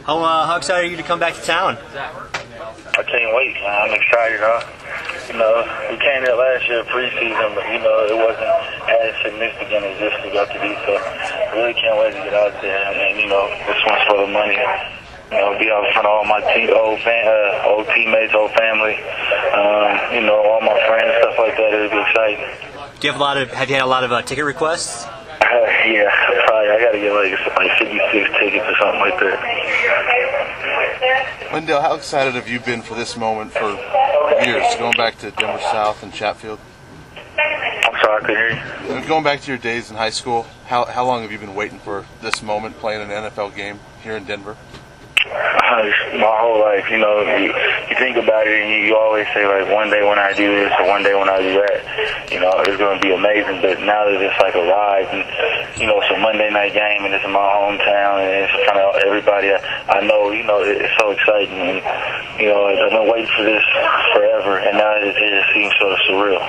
How excited are you to come back to town? I can't wait, man. I'm excited, huh? You know, we came there last year preseason, but, you know, it wasn't as significant as this we got to be, so I really can't wait to get out there. And, you know, this one's for the money. You know, be out in front of all my old teammates, old family, you know, all my friends and stuff like that. It'll be exciting. Do you have you had a lot of ticket requests? Yeah, probably. I got to get like 56 tickets or something like that. Lindale, how excited have you been for this moment for years, going back to Denver South and Chatfield? I'm sorry, I couldn't hear you. Going back to your days in high school, how long have you been waiting for this moment, playing an NFL game here in Denver? My whole life, you know, you think about it and you always say, like, one day when I do this or one day when I do that, you know, it's going to be amazing. But now that it's like arrived and, you know, it's a Monday night game and it's in my hometown and it's kind of everybody I know, you know, it's so exciting. And, you know, I've been waiting for this forever and now it seems sort of surreal.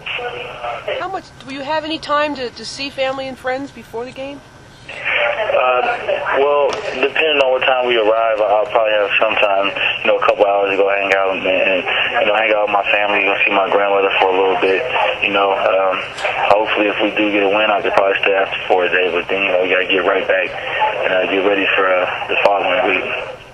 Do you have any time to see family and friends before the game? Well, depending on what time we arrive, I'll probably have some time, you know, a couple hours to go hang out and you know, hang out with my family, go see my grandmother for a little bit. You know, hopefully if we do get a win, I could probably stay after for a day. But then, you know, we got to get right back and get ready for the following week.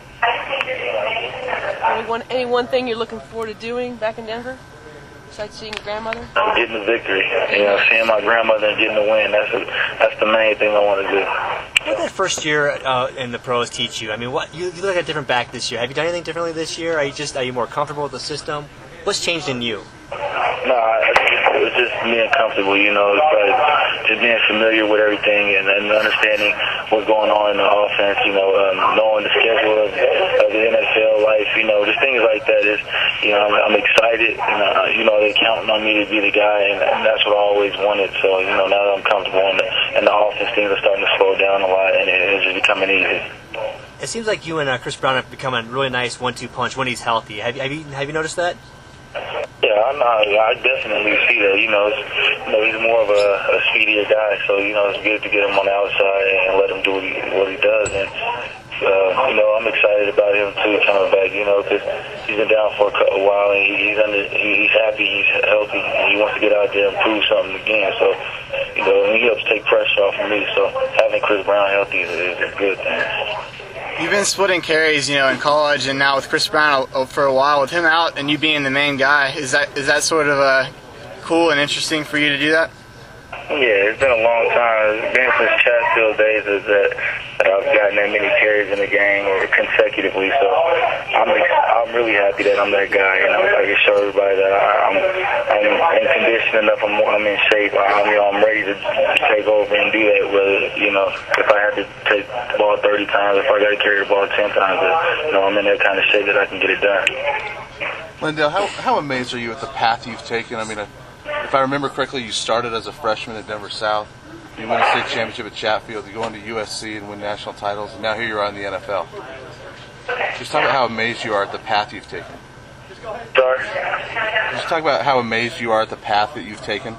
Any one thing you're looking forward to doing back in Denver? Besides seeing your grandmother? Getting the victory. You know, seeing my grandmother and getting the win. That's the main thing I want to do. What did that first year in the pros teach you? I mean, you look like a different back this year. Have you done anything differently this year? Are you more comfortable with the system? What's changed in you? No, it was just being comfortable, you know, just being familiar with everything and understanding what's going on in the offense, you know, knowing the schedule of the NFL life, you know, just things like that. You know, I'm excited, and, you know, they're counting on me to be the guy, and that's what I always wanted. So, you know, now that I'm comfortable in the offense, things are starting to slow down a lot, and it's just becoming easy. It seems like you and Chris Brown have become a really nice 1-2 punch when he's healthy. Have you noticed that? Yeah, I definitely see that. You know, he's more of a speedier guy, so, you know, it's good to get him on the outside and let him do what he does. And, you know, I'm excited about him, too, coming back, you know, because he's been down for a while, and he's happy, he's healthy, and he wants to get out there and prove something again. So, you know, he helps take pressure off of me, so having Chris Brown healthy is a good thing. You've been splitting carries, you know, in college, and now with Chris Brown for a while. With him out and you being the main guy, is that sort of cool and interesting for you to do that? Yeah, it's been a long time. It's been since Chatfield days that I've gotten that many carries in a game or consecutively. So I'm really happy that I'm that guy, and I can show everybody that I'm in condition enough. I'm in shape. I'm ready to take over and do that. Whether, you know, if I had to take the ball 30 times, if I got to carry the ball 10 times, you know, I'm in that kind of shape that I can get it done. Lindale, how amazed are you at the path you've taken? I mean, if I remember correctly, you started as a freshman at Denver South. You win a state championship at Chatfield. You go into USC and win national titles, and now here you are in the NFL. Just talk about how amazed you are at the path you've taken. Sorry? Just talk about how amazed you are at the path that you've taken.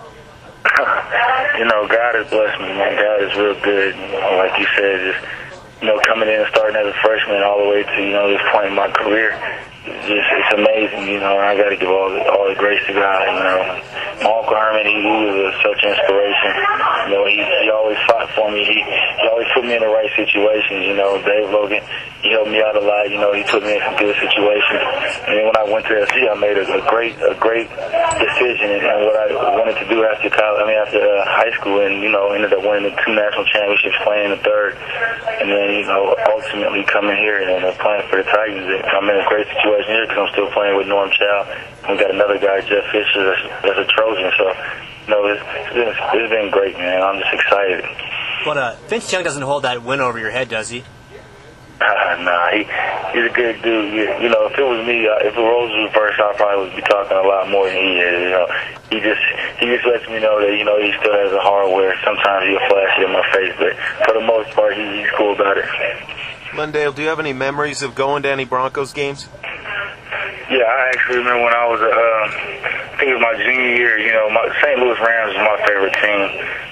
You know, God has blessed me, man. God is real good. You know, like you said, just, you know, coming in and starting as a freshman all the way to, you know, this point in my career, it's amazing, you know, and I got to give all the grace to God, you know. My Uncle Herman, he was such an inspiration. You know, he always fought for me. He always put me in the right situations, you know. Dave Logan, he helped me out a lot, you know. He put me in some good situations. And then when I went to SC, I made a great decision and what I wanted to do after high school, and, you know, ended up winning the 2 national championships, playing the 3rd. And then, you know, ultimately coming here and playing for the Titans. I'm in a great situation here because I'm still playing with Norm Chow. We got another guy, Jeff Fisher, that's a Trojan. So, you know, it's been great, man. I'm just excited. But Vince Young doesn't hold that win over your head, does he? Nah, he's a good dude. You know, if it was me, if the roles was reversed, I probably would be talking a lot more than he is. You know, he just lets me know that, you know, he still has a hardware. Sometimes he'll flash it in my face, but for the most part, he's cool about it. Lindale, do you have any memories of going to any Broncos games? Yeah, I actually remember when I was, I think it was my junior year, you know, St. Louis Rams was my favorite team.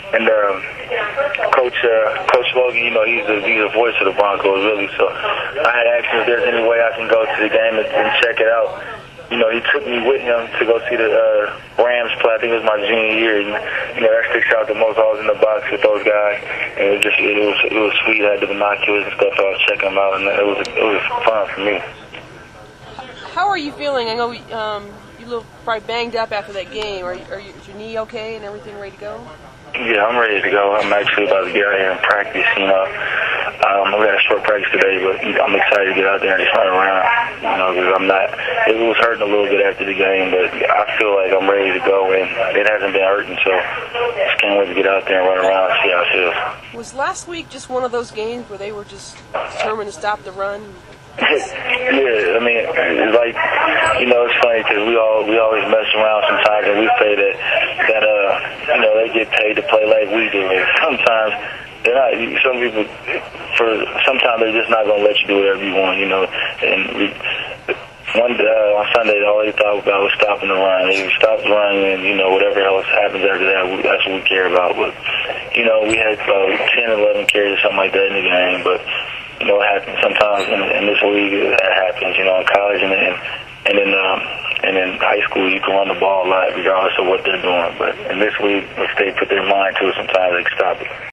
Coach Logan, you know, he's the voice of the Broncos, really. So I had asked him if there's any way I can go to the game and check it out. You know, he took me with him to go see the Rams play. I think it was my junior year. And, you know, that sticks out the most. I was in the box with those guys, and it was sweet. I had the binoculars and stuff. So I was checking them out, and it was fun for me. How are you feeling? I know you look probably banged up after that game. Is your knee okay and everything ready to go? Yeah, I'm ready to go. I'm actually about to get out here and practice. You know, we had a short practice today, but I'm excited to get out there and just run around. You know, because it was hurting a little bit after the game, but I feel like I'm ready to go, and it hasn't been hurting, so just can't wait to get out there and run around and see how it feels. Was last week just one of those games where they were just determined to stop the run? Yeah, I mean, it's like, you know, it's funny because we always mess around sometimes, and we say that you know, they get paid to play like we do. And sometimes they're not. Some people, sometimes they're just not gonna let you do whatever you want, you know. And on Sunday, all they thought about was stopping the run. They stopped the run, and you know, whatever else happens after that, that's what we care about. But you know, we had 10, 11 carries or something like that in the game, but. You know, it happens sometimes in this league. That happens, you know, in college and in high school. You can run the ball a lot, regardless of what they're doing. But in this league, if they put their mind to it, sometimes they can stop it.